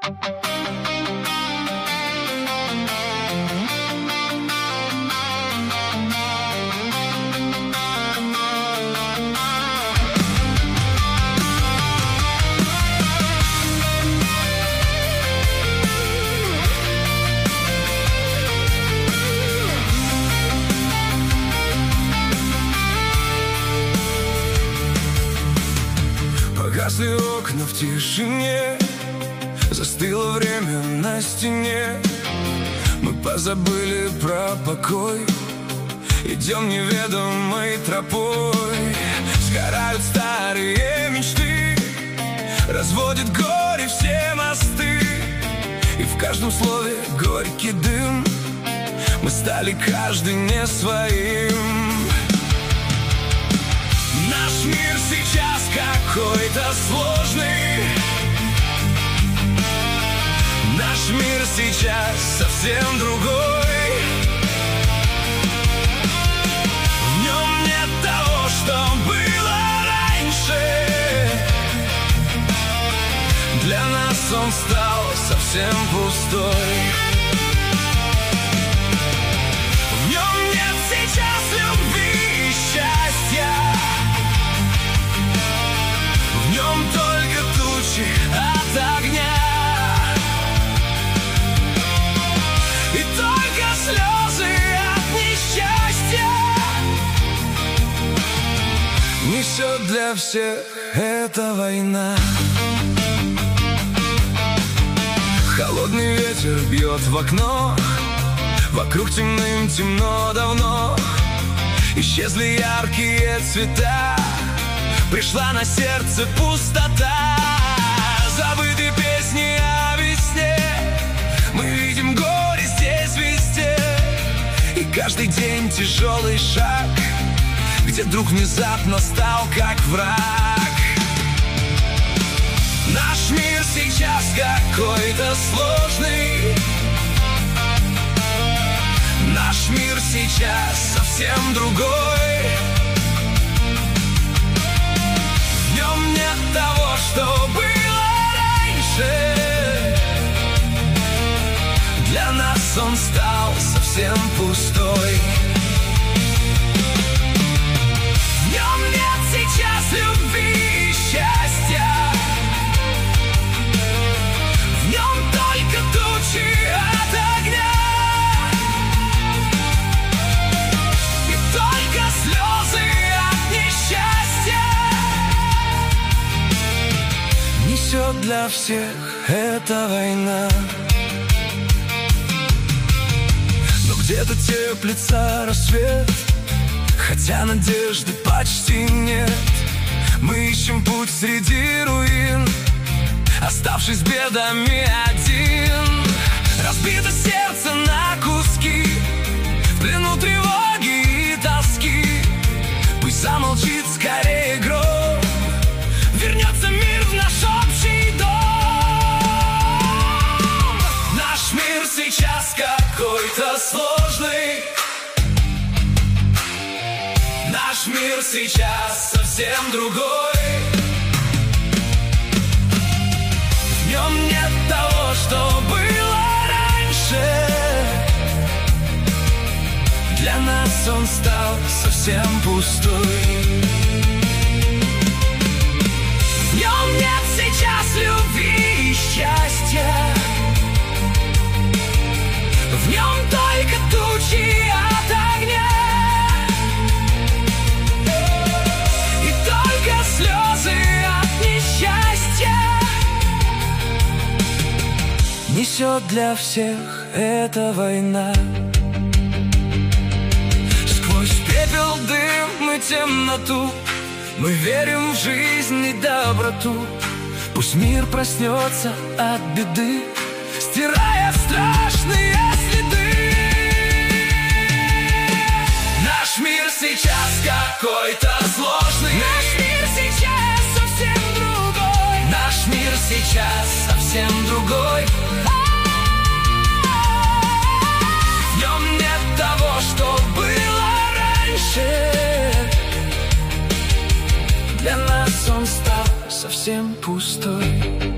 Погасли окна в тишине, застыло время на стене. Мы позабыли про покой, идем неведомой тропой. Сгорают старые мечты, разводит горе все мосты. И в каждом слове горький дым, мы стали каждый не своим. Наш мир сейчас какой-то сложный. Наш мир сейчас совсем другой. В нем нет того, что было раньше. Для нас он стал совсем пустой. В нем нет сейчас любви и счастья. В нем только тучи от огня. И только слезы от несчастья. Несет для всех эта война. Холодный ветер бьет в окно, вокруг темным темно давно. Исчезли яркие цвета, пришла на сердце пустота. Забыты песни о весне, мы видим горе здесь везде. И каждый день тяжелый шаг, где друг внезапно стал как враг. Наш мир сейчас какой-то сложный. Наш мир сейчас совсем другой. В нем нет того, что было раньше. Для нас он стал совсем пустой. В нем нет сейчас любви и счастья. В нем только тучи от огня. И только слезы от несчастья. Несет для всех эта война. Но где-то теплится рассвет, хотя надежды почти нет. Мы ищем путь среди руин, оставшись бедами один. Разбито сердце на куски, в плену тревоги и тоски. Пусть замолчит скорее гром, вернется мир в наш общий дом. Наш мир сейчас какой-то сложный. Наш мир сейчас совсем другой. В нем нет того, что было раньше. Для нас он стал совсем пустой. В нем нет сейчас любви и счастья. В нем только тучи от огня. И только слезы от несчастья. Несет для всех эта война. Сквозь пепел, дым и темноту мы верим в жизнь и доброту. Пусть мир проснется от беды, стирая страшные следы. Наш мир сейчас какой-то сложный. Наш мир сейчас совсем другой. Наш мир сейчас совсем другой. В нем нет того, что было раньше. Для нас он стал совсем пустой.